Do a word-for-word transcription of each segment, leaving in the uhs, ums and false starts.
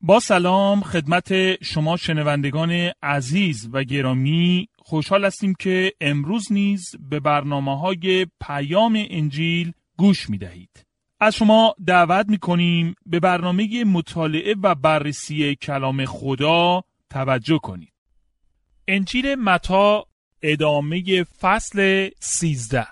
با سلام خدمت شما شنوندگان عزیز و گرامی، خوشحال هستیم که امروز نیز به برنامه‌های پیام انجیل گوش می‌دهید. از شما دعوت می‌کنیم به برنامه مطالعه و بررسی کلام خدا توجه کنید. انجیل متی ادامه فصل سیزده.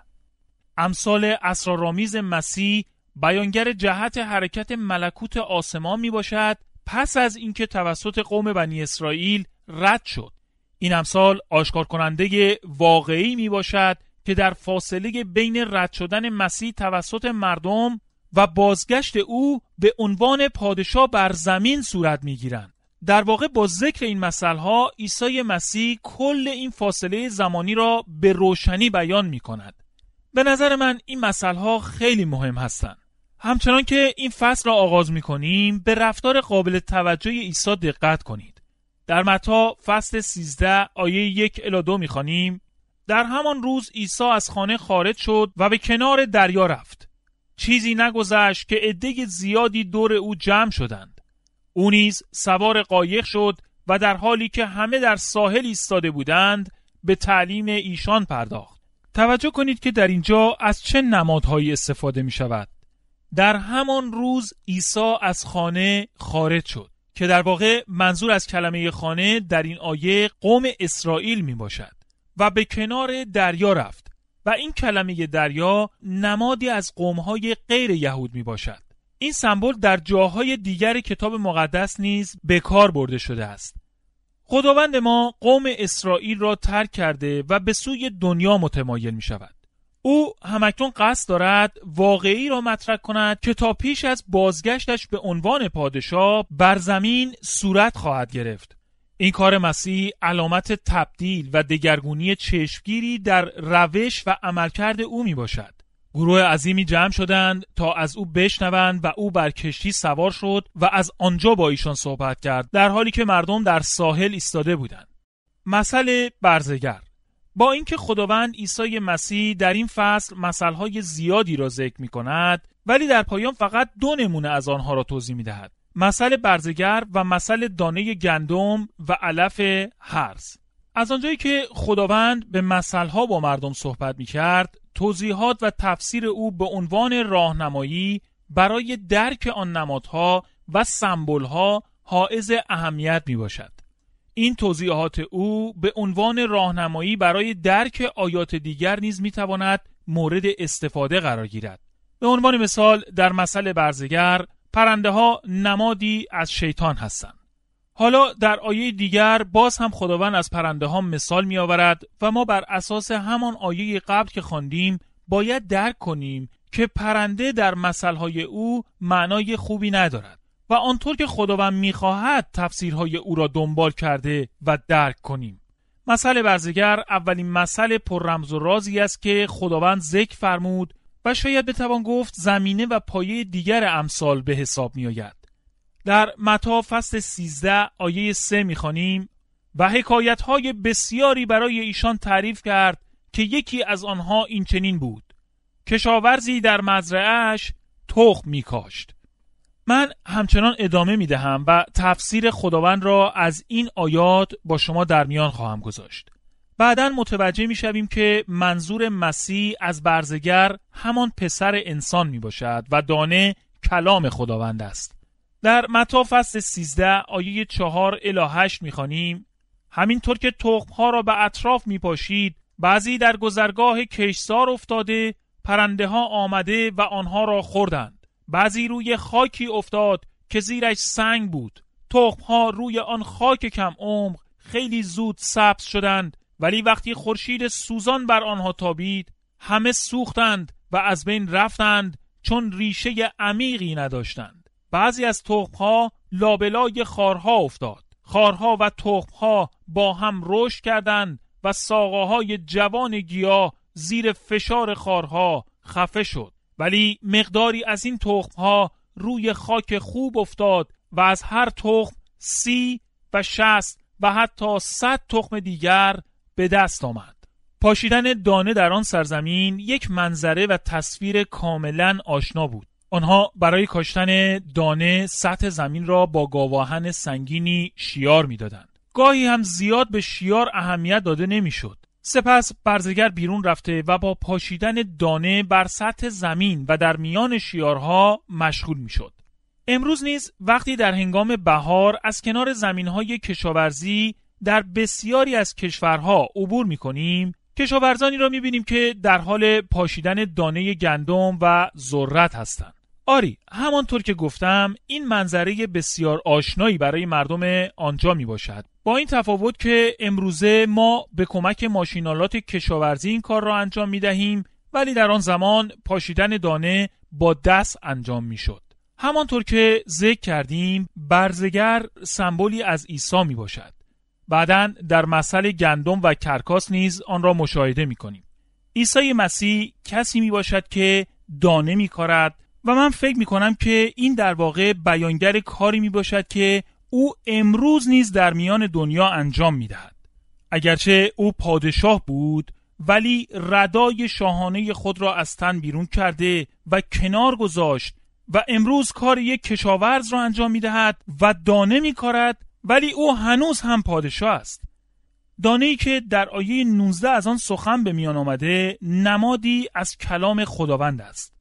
امثال اسرارآمیز مسیح بیانگر جهت حرکت ملکوت آسمان می باشد پس از اینکه توسط قوم بنی اسرائیل رد شد. این امثال آشکار کننده واقعی می باشد که در فاصله بین رد شدن مسیح توسط مردم و بازگشت او به عنوان پادشاه بر زمین صورت می گیرند. در واقع با ذکر این مسائل‌ها عیسی مسیح کل این فاصله زمانی را به روشنی بیان می کند. به نظر من این مسائل‌ها خیلی مهم هستند. همچنان که این فصل را آغاز می کنیم به رفتار قابل توجه عیسی دقت کنید. در متی فصل سیزده آیه یک الی دو می خوانیم: در همان روز عیسی از خانه خارج شد و به کنار دریا رفت. چیزی نگذشت که عده زیادی دور او جمع شدند. او نیز سوار قایق شد و در حالی که همه در ساحل ایستاده بودند به تعلیم ایشان پرداخت. توجه کنید که در اینجا از چه نمادهایی استفاده می شود. در همان روز عیسی از خانه خارج شد که در واقع منظور از کلمه خانه در این آیه قوم اسرائیل می باشد و به کنار دریا رفت و این کلمه دریا نمادی از قوم‌های غیر یهود می باشد. این سمبل در جاهای دیگر کتاب مقدس نیز به کار برده شده است. خداوند ما قوم اسرائیل را ترک کرده و به سوی دنیا متمایل می شود. او همکنون قصد دارد واقعی را مطرح کند که تا پیش از بازگشتش به عنوان پادشاه بر زمین صورت خواهد گرفت. این کار مسیح علامت تبدیل و دگرگونی چشمگیری در روش و عملکرد او می باشد. گروه عظیمی جمع شدند تا از او بشنوند و او بر کشتی سوار شد و از آنجا با ایشان صحبت کرد در حالی که مردم در ساحل ایستاده بودند. مثل برزگر. با اینکه خداوند عیسی مسیح در این فصل مثل‌های زیادی را ذکر می‌کند، ولی در پایان فقط دو نمونه از آنها را توضیح می‌دهد: مثل برزگر و مثل دانه گندم و علف هرز. از آنجایی که خداوند به مثل‌ها با مردم صحبت می‌کرد، توضیحات و تفسیر او به عنوان راهنمایی برای درک آن نمادها و سمبول‌ها حائز اهمیت می‌باشد. این توضیحات او به عنوان راهنمایی برای درک آیات دیگر نیز می‌تواند مورد استفاده قرار گیرد. به عنوان مثال در مثل برزگر پرنده‌ها نمادی از شیطان هستند. حالا در آیه دیگر باز هم خداوند از پرنده‌ها مثال می‌آورد و ما بر اساس همان آیه قبل که خواندیم باید درک کنیم که پرنده در مثل‌های او معنای خوبی ندارد و آنطور که خداوند می‌خواهد تفسیرهای او را دنبال کرده و درک کنیم. مثل برزگر اولین مثل پر رمز و رازی است که خداوند ذکر فرمود و شاید بتوان گفت زمینه و پایه دیگر امثال به حساب می‌آید. در متی فصل سیزده آیه سه می‌خوانیم: و حکایت‌های بسیاری برای ایشان تعریف کرد که یکی از آنها این چنین بود: کشاورزی در مزرعه‌اش تخم می‌کاشت. من همچنان ادامه می‌دهم و تفسیر خداوند را از این آیات با شما در میان خواهم گذاشت. بعداً متوجه می‌شویم که منظور مسیح از برزگر همان پسر انسان می‌باشد و دانه کلام خداوند است. در متی فصل سیزده آیه چهار الی هشت می‌خوانیم: همینطور که تخم‌ها را به اطراف می‌پاشید، بعضی در گذرگاه کشتزار افتاده، پرنده‌ها آمده و آنها را خوردند. بعضی روی خاکی افتاد که زیرش سنگ بود. تخم‌ها روی آن خاک کم عمق خیلی زود سبز شدند، ولی وقتی خورشید سوزان بر آنها تابید، همه سوختند و از بین رفتند چون ریشه عمیقی نداشتند. بعضی از تخم‌ها لابلای خارها افتاد. خارها و تخم‌ها با هم رشد کردند و ساقه‌های جوان گیاه زیر فشار خارها خفه شد. ولی مقداری از این تخم‌ها روی خاک خوب افتاد و از هر تخم سی و شصت و حتی صد تخم دیگر به دست آمد. پاشیدن دانه در آن سرزمین یک منظره و تصویر کاملا آشنا بود. آنها برای کاشتن دانه سطح زمین را با گاواهن سنگینی شیار می‌دادند. گاهی هم زیاد به شیار اهمیت داده نمی‌شد. سپس برزگر بیرون رفته و با پاشیدن دانه بر سطح زمین و در میان شیارها مشغول می‌شد. امروز نیز وقتی در هنگام بهار از کنار زمین‌های کشاورزی در بسیاری از کشورها عبور می‌کنیم، کشاورزانی را می‌بینیم که در حال پاشیدن دانه گندم و ذرت هستند. آری، همانطور که گفتم این منظره بسیار آشنایی برای مردم آنجا می باشد. با این تفاوت که امروزه ما به کمک ماشینالات کشاورزی این کار را انجام می دهیم، ولی در آن زمان پاشیدن دانه با دست انجام می شد. همانطور که ذکر کردیم برزگر سمبولی از عیسی می باشد. بعداً در مثل گندم و کرکاس نیز آن را مشاهده می کنیم. عیسی مسیح کسی می باشد که دانه می کارد و من فکر می کنم که این در واقع بیانگر کاری می باشد که او امروز نیز در میان دنیا انجام می دهد. اگرچه او پادشاه بود ولی ردای شاهانه خود را از تن بیرون کرده و کنار گذاشت و امروز کار یک کشاورز را انجام می دهد و دانه می کارد، ولی او هنوز هم پادشاه است. دانه‌ای که در آیه نوزده از آن سخن به میان آمده نمادی از کلام خداوند است.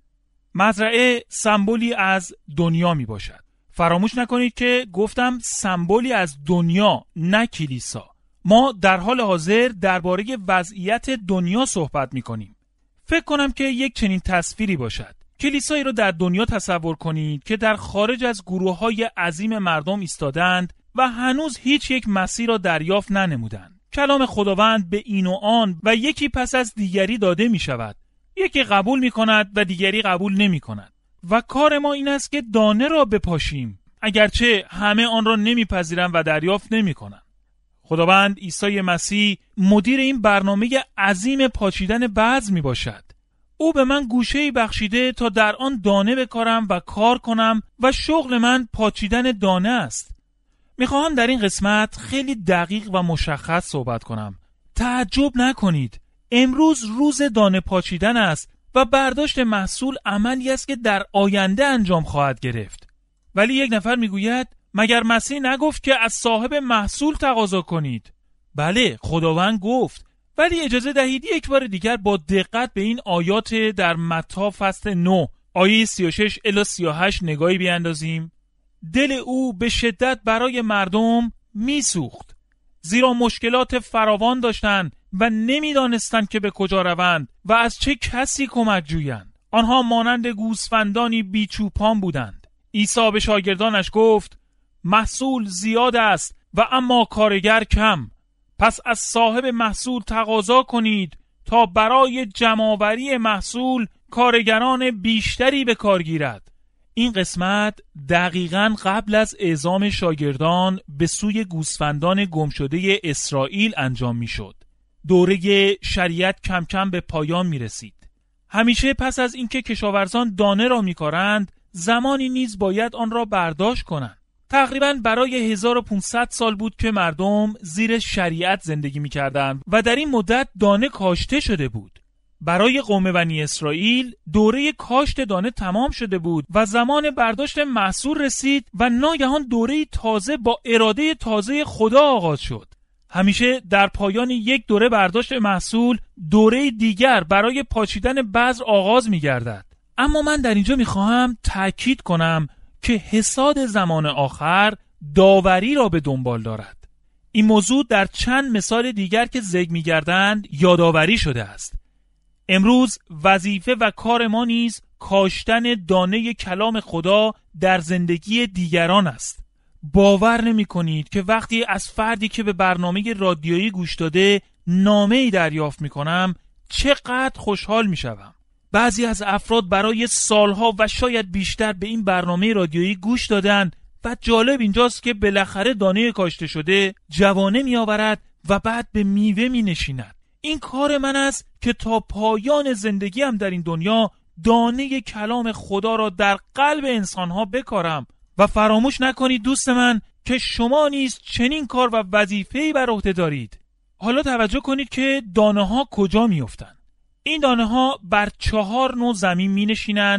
مزرعه سمبولی از دنیا می باشد. فراموش نکنید که گفتم سمبولی از دنیا، نه کلیسا. ما در حال حاضر درباره وضعیت دنیا صحبت می کنیم. فکر کنم که یک چنین تصویری باشد. کلیسایی را در دنیا تصور کنید که در خارج از گروه‌های عظیم مردم ایستادند و هنوز هیچ یک مسیح را دریافت ننمودند. کلام خداوند به این و آن و یکی پس از دیگری داده می شود. یکی قبول می کند و دیگری قبول نمی کند. و کار ما این است که دانه را بپاشیم، اگرچه همه آن را نمی پذیرند و دریافت نمی کنند. خداوند عیسی مسیح مدیر این برنامه عظیم پاشیدن بذر می باشد. او به من گوشه‌ای بخشیده تا در آن دانه بکارم و کار کنم و شغل من پاشیدن دانه است. میخواهم در این قسمت خیلی دقیق و مشخص صحبت کنم. تعجب نکنید. امروز روز دانه پاشیدن است و برداشت محصول عملی است که در آینده انجام خواهد گرفت. ولی یک نفر میگوید مگر مسیح نگفت که از صاحب محصول تقاضا کنید؟ بله، خداوند گفت، ولی اجازه دهید یک بار دیگر با دقت به این آیات در متی فصل نه آیه سی و شش الی سی و هشت نگاهی بیاندازیم. دل او به شدت برای مردم میسوخت، زیرا مشکلات فراوان داشتند و نمیدانستند که به کجا روند و از چه کسی کمک جویند. آنها مانند گوسفندانی بیچوپان بودند. عیسی به شاگردانش گفت محصول زیاد است و اما کارگر کم، پس از صاحب محصول تقاضا کنید تا برای جمع‌آوری محصول کارگران بیشتری به کار گیرد. این قسمت دقیقاً قبل از اعزام شاگردان به سوی گوسفندان گمشده اسرائیل انجام می شد. دوره شریعت کم کم به پایان می رسید. همیشه پس از اینکه کشاورزان دانه را می کارند، زمانی نیز باید آن را برداشت کنند. تقریباً برای هزار و پانصد سال بود که مردم زیر شریعت زندگی می کردند و در این مدت دانه کاشته شده بود. برای قوم بنی اسرائیل دوره کاشت دانه تمام شده بود و زمان برداشت محصول رسید و ناگهان دوره تازه با اراده تازه خدا آغاز شد. همیشه در پایان یک دوره برداشت محصول، دوره دیگر برای پاشیدن بذر آغاز می گردد. اما من در اینجا می خواهم تأکید کنم که حصاد زمان آخر داوری را به دنبال دارد. این موضوع در چند مثال دیگر که ذکر می گردند یادآوری شده است. امروز وظیفه و کار ما نیز کاشتن دانه کلام خدا در زندگی دیگران است. باور نمی کنید که وقتی از فردی که به برنامه رادیویی گوش داده نامه‌ای دریافت می کنم چقدر خوشحال می شوم. بعضی از افراد برای سالها و شاید بیشتر به این برنامه رادیویی گوش دادن و جالب اینجاست که بالاخره دانه کاشته شده جوانه می آورد و بعد به میوه می نشیند. این کار من است که تا پایان زندگیم در این دنیا دانه کلام خدا را در قلب انسانها بکارم. و فراموش نکنید دوست من که شما نیز چنین کار و وظیفه‌ای بر عهده دارید. حالا توجه کنید که دانه ها کجا می افتند. این دانه ها بر چهار نوع زمین می نشینند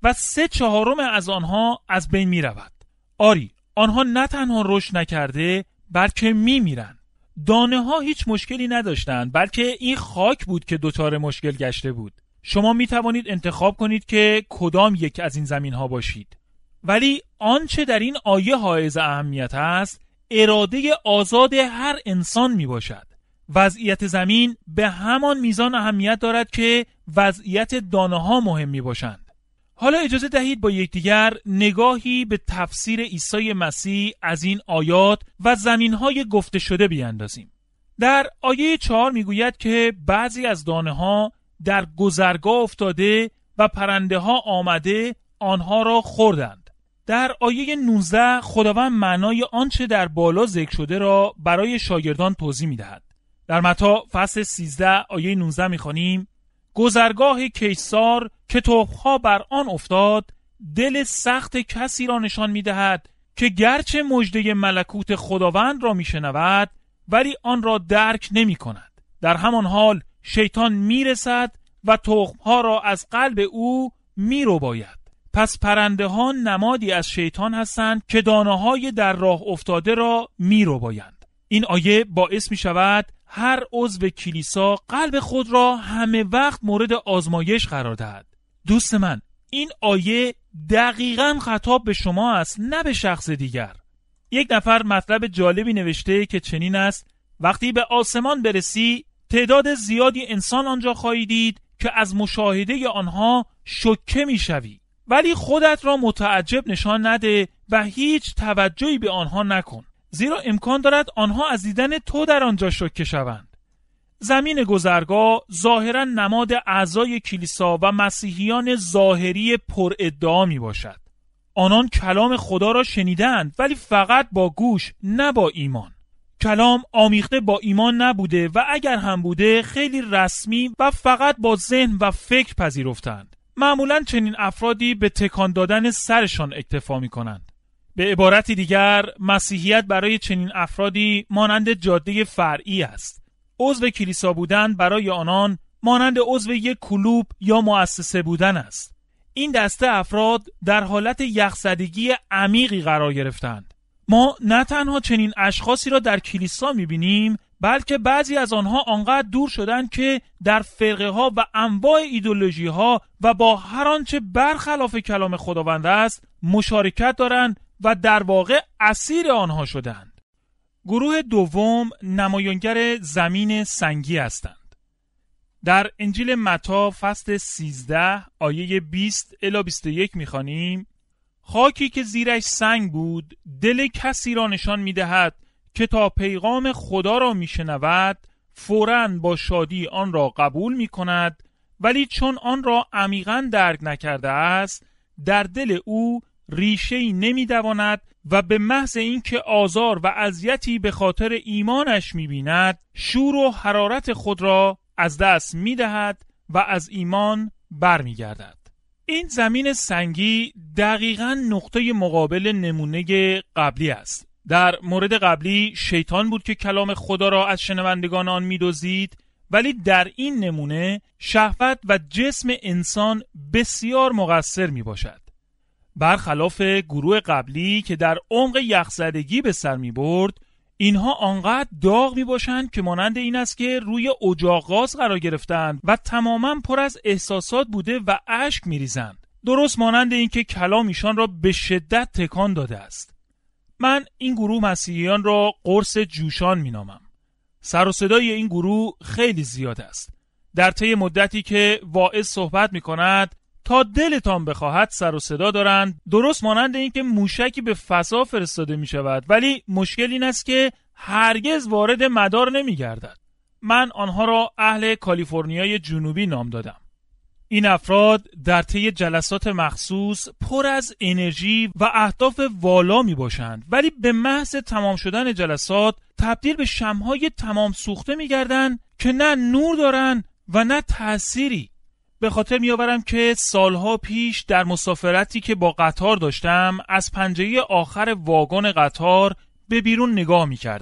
و سه چهارم از آنها از بین می رود. آری، آنها نه تنها رشد نکرده بلکه می میرن. دانه ها هیچ مشکلی نداشتند، بلکه این خاک بود که دچار مشکل گشته بود. شما می توانید انتخاب کنید که کدام یک از این زمین ها باشید. ولی آنچه در این آیه حائز اهمیت است، اراده آزاد هر انسان می باشد. وضعیت زمین به همان میزان اهمیت دارد که وضعیت دانه ها مهم می باشند. حالا اجازه دهید با یکدیگر نگاهی به تفسیر عیسی مسیح از این آیات و زمین‌های گفته شده بیاندازیم. در آیه چهار میگوید که بعضی از دانه‌ها در گذرگاه افتاده و پرنده ها آمده آنها را خوردند. در آیه نوزده خداوند معنای آنچه در بالا ذکر شده را برای شاگردان توضیح می‌دهد. در متی فصل سیزده آیه نوزده می‌خوانیم: گذرگاه کیسار که توپ‌ها بر آن افتاد دل سخت کسی را نشان می‌دهد که گرچه مژده ملکوت خداوند را می‌شنود ولی آن را درک نمی‌کند. در همان حال شیطان می‌رسد و تخم‌ها را از قلب او می‌رباید. پس پرنده ها نمادی از شیطان هستند که دانه‌های در راه افتاده را می‌ربایند. این آیه باعث می‌شود هر عضو کلیسا قلب خود را همه وقت مورد آزمایش قرار دهد. دوست من، این آیه دقیقاً خطاب به شما است، نه به شخص دیگر. یک نفر مطلب جالبی نوشته که چنین است: وقتی به آسمان برسی تعداد زیادی انسان آنجا خواهی دید که از مشاهده آنها شوکه میشوی، ولی خودت را متعجب نشان نده و هیچ توجهی به آنها نکن، زیرا امکان دارد آنها از دیدن تو در آنجا شوکه شوند. زمین گذرگاه ظاهراً نماد اعضای کلیسا و مسیحیان ظاهری پر ادعا می باشد. آنان کلام خدا را شنیدند ولی فقط با گوش، نه با ایمان. کلام آمیخته با ایمان نبوده و اگر هم بوده خیلی رسمی و فقط با ذهن و فکر پذیرفتند. معمولاً چنین افرادی به تکان دادن سرشان اکتفا می کنند. به عبارت دیگر، مسیحیت برای چنین افرادی مانند جاده فرعی است. عضو کلیسا بودن برای آنان مانند عضو یک کلوب یا مؤسسه بودن است. این دسته افراد در حالت یخزدگی عمیقی قرار گرفتند. ما نه تنها چنین اشخاصی را در کلیسا می‌بینیم، بلکه بعضی از آنها آنقدر دور شدند که در فرقه ها و انواع ایدئولوژی ها و با هر آنچه برخلاف کلام خداوند است مشارکت دارند و در واقع اسیر آنها شدند. گروه دوم نمایانگر زمین سنگی هستند. در انجیل متی فصل سیزده آیه بیست الی بیست و یک می‌خوانیم: خاکی که زیرش سنگ بود دل کسی را نشان می‌دهد که تا پیغام خدا را میشنود فوراً با شادی آن را قبول میکند، ولی چون آن را عمیقاً درک نکرده است در دل او ریشه‌ای نمیدواند و به محض اینکه آزار و اذیتی به خاطر ایمانش میبیند شور و حرارت خود را از دست میدهد و از ایمان برمیگردد. این زمین سنگی دقیقاً نقطه مقابل نمونه قبلی است. در مورد قبلی شیطان بود که کلام خدا را از شنوندگان آن می‌دزدید، ولی در این نمونه شهوت و جسم انسان بسیار مقصر میباشد. برخلاف گروه قبلی که در عمق یخزدگی به سر میبرد، اینها آنقدر داغ میباشند که مانند این است که روی اجاق غاز قرار گرفتند و تماما پر از احساسات بوده و اشک میریزند، درست مانند این که کلام ایشان را به شدت تکان داده است. من این گروه مسیحیان را قرص جوشان مینامم. سر و صدای این گروه خیلی زیاد است. در طی مدتی که واعظ صحبت میکند تا دلتان بخواهد سر و صدا دارند، درست مانند این که موشکی به فضا فرستاده می شود، ولی مشکل این است که هرگز وارد مدار نمی گردد. من آنها را اهل کالیفرنیای جنوبی نام دادم. این افراد در طی جلسات مخصوص پر از انرژی و اهداف والا می باشند، ولی به محض تمام شدن جلسات تبدیل به شمع‌های تمام سوخته می گردند که نه نور دارند و نه تأثیری. به خاطر میآورم که سالها پیش در مسافرتی که با قطار داشتم از پنجره آخر واگن قطار به بیرون نگاه میکردم.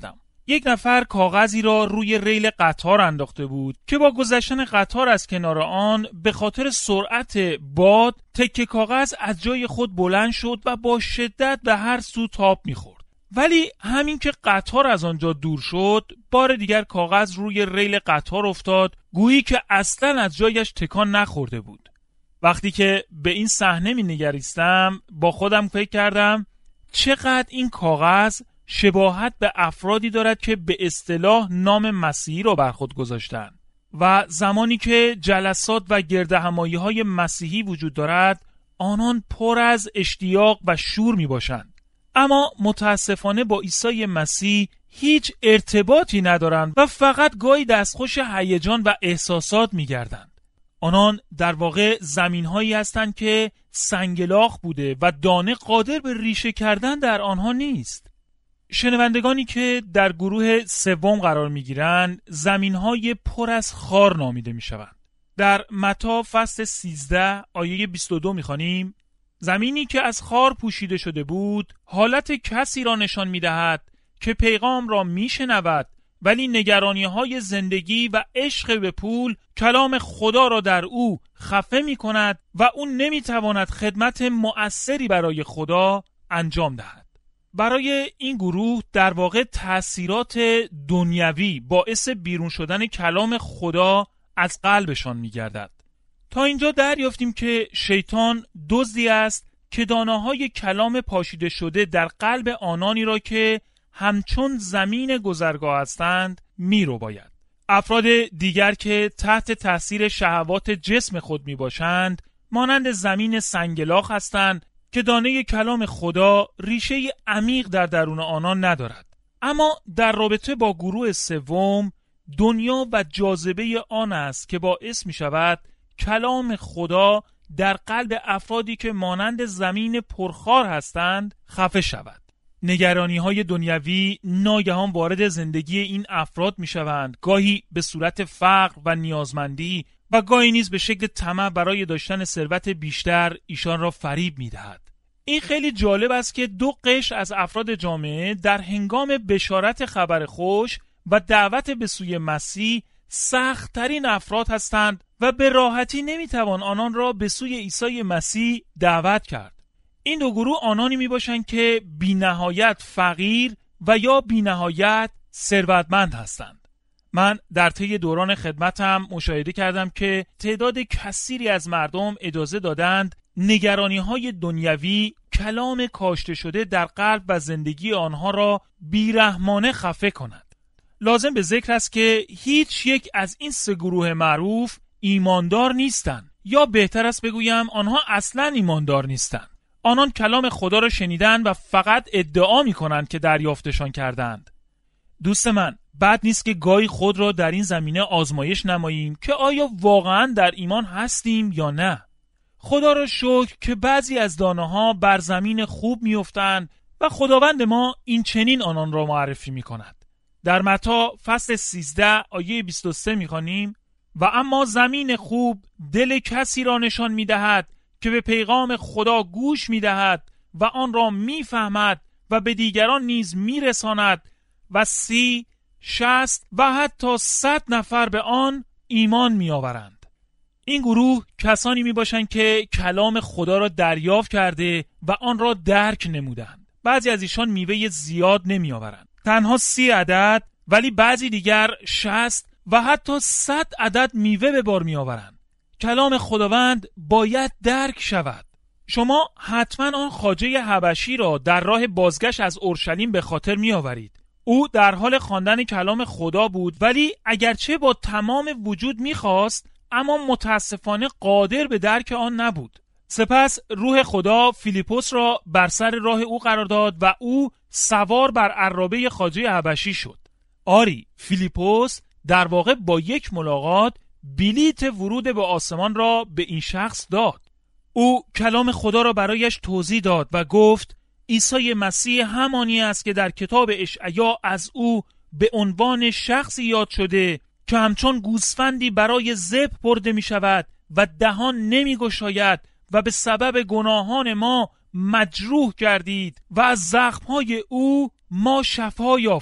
یک نفر کاغذی را روی ریل قطار انداخته بود که با گذشتن قطار از کنار آن به خاطر سرعت باد تکه کاغذ از جای خود بلند شد و با شدت به هر سو تاب می‌خورد. ولی همین که قطار از آنجا دور شد، بار دیگر کاغذ روی ریل قطار افتاد، گویی که اصلاً از جایش تکان نخورده بود. وقتی که به این صحنه می‌نگریستم، با خودم فکر کردم چقدر این کاغذ شباهت به افرادی دارد که به اصطلاح نام مسیحی را بر خود گذاشتند و زمانی که جلسات و گردهمایی‌های مسیحی وجود دارد، آنان پر از اشتیاق و شور می‌باشند. اما متاسفانه با عیسی مسیح هیچ ارتباطی ندارند و فقط گاهی دستخوش هیجان و احساسات می‌گردند. آنان در واقع زمین‌هایی هستند که سنگلاخ بوده و دانه قادر به ریشه کردن در آنها نیست. شنوندگانی که در گروه سوم قرار می‌گیرند زمین‌های پر از خار نامیده می‌شوند. در متی فصل سیزده آیه بیست و دو می‌خوانیم: زمینی که از خار پوشیده شده بود حالت کسی را نشان می‌دهد که پیغام را می‌شنود ولی نگرانی‌های زندگی و عشق به پول کلام خدا را در او خفه می‌کند و او نمی‌تواند خدمت مؤثری برای خدا انجام دهد. برای این گروه در واقع تأثیرات دنیوی باعث بیرون شدن کلام خدا از قلبشان می‌گردد. تا اینجا دریافتیم که شیطان دزدی است که دانه‌های کلام پاشیده شده در قلب آنانی را که همچون زمین گذرگاه هستند میرو باید. افراد دیگر که تحت تأثیر شهوات جسم خود می باشند مانند زمین سنگلاخ هستند که دانه کلام خدا ریشه عمیق در درون آنان ندارد. اما در رابطه با گروه سوم، دنیا و جاذبه آن است که باعث می شود کلام خدا در قلب افرادی که مانند زمین پرخار هستند خفه شود. نگرانی های دنیوی ناگهان وارد زندگی این افراد می شوند، گاهی به صورت فقر و نیازمندی و گاهی نیز به شکل طمع برای داشتن ثروت بیشتر ایشان را فریب می دهد. این خیلی جالب است که دو قشر از افراد جامعه در هنگام بشارت خبر خوش و دعوت به سوی مسیح سخت‌ترین افراد هستند و به راحتی نمی توان آنان را به سوی عیسی مسیح دعوت کرد. این دو گروه آنانی می باشند که بی نهایت فقیر و یا بی نهایت ثروتمند هستند. من در طی دوران خدمتم مشاهده کردم که تعداد کثیری از مردم اجازه دادند نگرانی های دنیوی کلام کاشته شده در قلب و زندگی آنها را بیرحمانه خفه کند. لازم به ذکر است که هیچ یک از این سه گروه معروف ایماندار نیستند، یا بهتر است بگویم آنها اصلاً ایماندار نیستند. آنان کلام خدا را شنیدند و فقط ادعا می کنند که دریافتشان کردند. دوست من، بد نیست که گاهی خود را در این زمینه آزمایش نماییم که آیا واقعاً در ایمان هستیم یا نه. خدا را شکر که بعضی از دانه ها بر زمین خوب می افتند و خداوند ما این چنین آنان را معرفی می کند. در متی فصل سیزده آیه بیست و سه می خوانیم: و اما زمین خوب دل کسی را نشان می دهد که به پیغام خدا گوش می دهد و آن را می فهمد و به دیگران نیز می رساند و سی، شصت و حتی صد نفر به آن ایمان می آورند. این گروه کسانی می باشند که کلام خدا را دریافت کرده و آن را درک نمودند. بعضی از ایشان میوه زیاد نمی آورند، تنها سی عدد، ولی بعضی دیگر شصت و حتی صد عدد میوه به بار می آورند. کلام خداوند باید درک شود. شما حتما آن خواجه حبشی را در راه بازگشت از اورشلیم به خاطر می آورید. او در حال خواندن کلام خدا بود، ولی اگرچه با تمام وجود می خواست، اما متاسفانه قادر به درک آن نبود. سپس روح خدا فیلیپوس را بر سر راه او قرار داد و او سوار بر عرابه خواجه حبشی شد. آری، فیلیپوس در واقع با یک ملاقات بلیت ورود به آسمان را به این شخص داد. او کلام خدا را برایش توضیح داد و گفت عیسی مسیح همانی است که در کتاب اشعیا از او به عنوان شخصی یاد شده که همچون گوسفندی برای ذبح برده می شود و دهان نمی گشاید و به سبب گناهان ما مجروح گردید و از زخمهای او ما شفا یافتیم.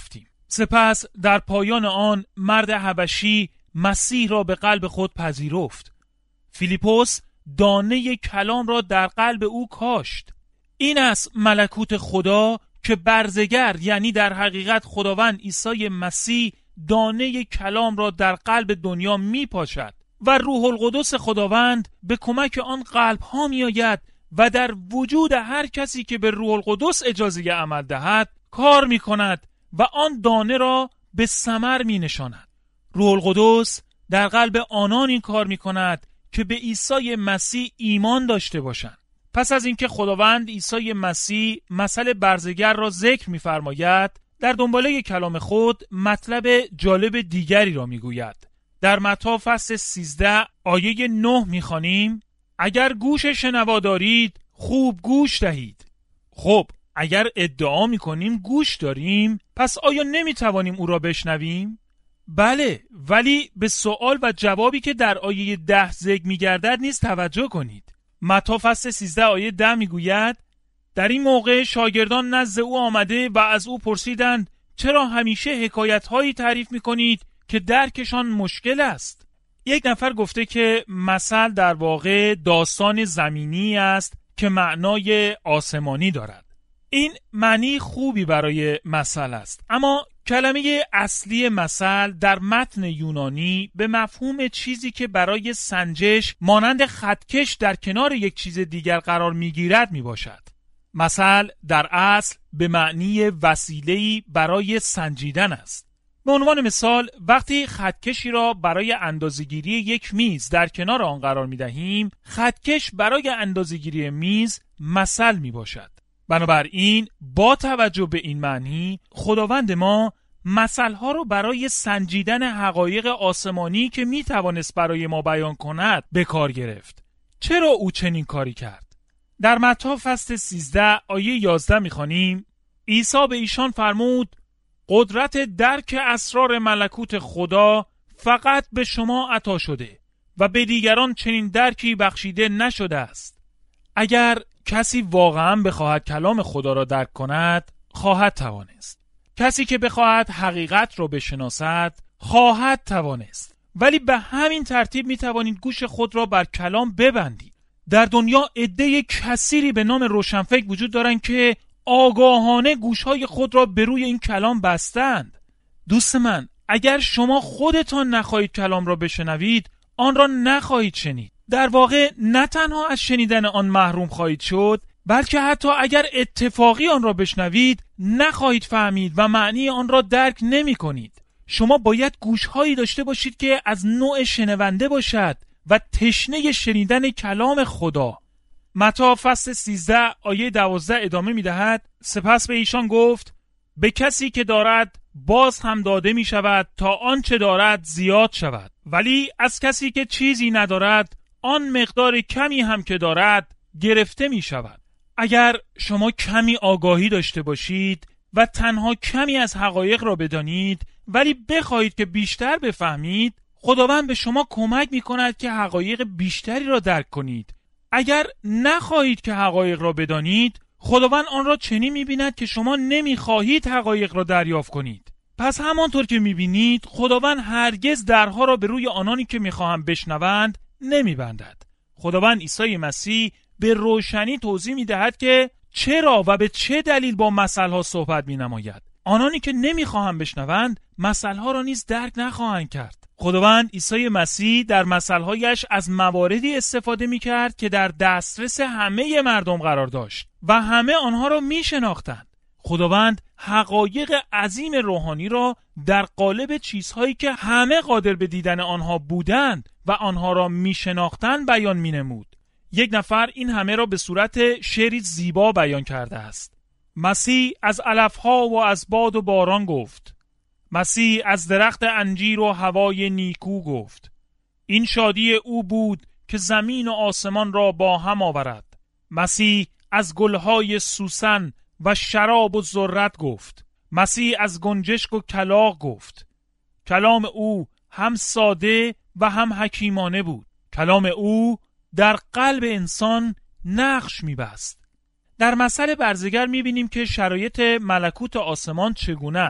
سپس در پایان آن مرد حبشی مسیح را به قلب خود پذیرفت. فیلیپوس دانه کلام را در قلب او کاشت. این است ملکوت خدا که برزگر، یعنی در حقیقت خداوند عیسی مسیح، دانه کلام را در قلب دنیا می پاشد و روح القدس خداوند به کمک آن قلب ها می آید و در وجود هر کسی که به روح القدس اجازه عمل دهد کار می کند و آن دانه را به ثمر می نشاند. روح القدس در قلب آنان این کار می کند که به عیسی مسیح ایمان داشته باشند. پس از اینکه خداوند عیسی مسیح مثل برزگر را ذکر می‌فرماید، در دنباله کلام خود مطلب جالب دیگری را می‌گوید. در متی فصل سیزده آیه نه می‌خوانیم: اگر گوش شنوا دارید خوب گوش دهید. خب اگر ادعا می‌کنیم گوش داریم، پس آیا نمی‌توانیم او را بشنویم؟ بله، ولی به سوال و جوابی که در آیه ده ذکر می‌گردد نیز توجه کنید. متی فصل سیزده آیه ده میگوید: در این موقع شاگردان نزد او آمده و از او پرسیدند چرا همیشه حکایت‌هایی تعریف می‌کنید که درکشان مشکل است؟ یک نفر گفته که مثل در واقع داستان زمینی است که معنای آسمانی دارد. این معنی خوبی برای مثل است، اما کلمه اصلی مثل در متن یونانی به مفهوم چیزی که برای سنجش مانند خطکش در کنار یک چیز دیگر قرار میگیرد می باشد. مثل در اصل به معنی وسیله‌ای برای سنجیدن است. به عنوان مثال، وقتی خطکشی را برای اندازه‌گیری یک میز در کنار آن قرار می دهیم، خطکش برای اندازه‌گیری میز مثل می باشد. بنابراین با توجه به این معنی، خداوند ما مثل‌ها رو برای سنجیدن حقایق آسمانی که میتوانست برای ما بیان کند به کار گرفت. چرا او چنین کاری کرد؟ در متی فصل سیزده آیه یازده میخوانیم: عیسی به ایشان فرمود قدرت درک اسرار ملکوت خدا فقط به شما عطا شده و به دیگران چنین درکی بخشیده نشده است. اگر کسی واقعا بخواهد کلام خدا را درک کند، خواهد توانست. کسی که بخواهد حقیقت را بشناسد، خواهد توانست. ولی به همین ترتیب می توانید گوش خود را بر کلام ببندید. در دنیا عده کثیری به نام روشنفکر وجود دارند که آگاهانه گوشهای خود را به روی این کلام بستند. دوست من، اگر شما خودتان نخواهید کلام را بشنوید، آن را نخواهید شنید. در واقع نه تنها از شنیدن آن محروم خواهید شد، بلکه حتی اگر اتفاقی آن را بشنوید نخواهید فهمید و معنی آن را درک نمی کنید. شما باید گوشهایی داشته باشید که از نوع شنونده باشد و تشنه شنیدن کلام خدا. متی فصل سیزده آیه دوازده ادامه می دهد: سپس به ایشان گفت به کسی که دارد باز هم داده می شود تا آنچه دارد زیاد شود، ولی از کسی که چیزی ندارد آن مقدار کمی هم که دارد گرفته می شود. اگر شما کمی آگاهی داشته باشید و تنها کمی از حقایق را بدانید ولی بخواهید که بیشتر بفهمید، خداوند به شما کمک می کند که حقایق بیشتری را درک کنید. اگر نخواهید که حقایق را بدانید، خداوند آن را چنین می بیند که شما نمی خواهید حقایق را دریافت کنید. پس همانطور که می بینید، خداوند هرگز درها را به روی آنانی که می خواهند بشنوند نمی بندد. خداوند عیسی مسیح به روشنی توضیح می دهد که چرا و به چه دلیل با مثلها صحبت می نماید. آنانی که نمی خواهند بشنوند، مثلها را نیز درک نخواهند کرد. خداوند عیسی مسیح در مثلهایش از مواردی استفاده می کرد که در دسترس همه مردم قرار داشت و همه آنها را می شناختند. خداوند حقایق عظیم روحانی را در قالب چیزهایی که همه قادر به دیدن آنها بودند و آنها را می شناختند بیان می نمود. یک نفر این همه را به صورت شعری زیبا بیان کرده است. مسیح از علفها و از باد و باران گفت. مسیح از درخت انجیر و هوای نیکو گفت. این شادی او بود که زمین و آسمان را با هم آورد. مسیح از گلهای سوسن و شراب و ذرت گفت. مسیح از گنجشک و کلاغ گفت. کلام او هم ساده و هم حکیمانه بود. کلام او در قلب انسان نقش می‌بست. در مثل برزگر می‌بینیم که شرایط ملکوت آسمان چگونه است.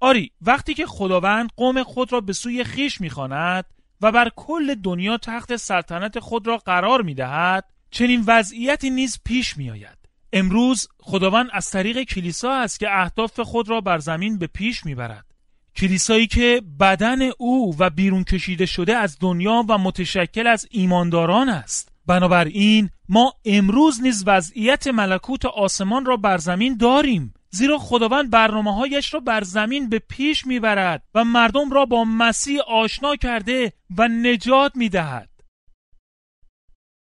آری، وقتی که خداوند قوم خود را به سوی خویش می‌خواند و بر کل دنیا تحت سلطنت خود را قرار می‌دهد، چنین وضعیتی نیز پیش می‌آید. امروز خداوند از طریق کلیسا است که اهداف خود را بر زمین به پیش می‌برد. کلیسایی که بدن او و بیرون کشیده شده از دنیا و متشکل از ایمانداران است. بنابراین ما امروز نیز وضعیت ملکوت آسمان را بر زمین داریم، زیرا خداوند برنامه‌هایش را بر زمین به پیش می‌برد و مردم را با مسیح آشنا کرده و نجات می‌دهد.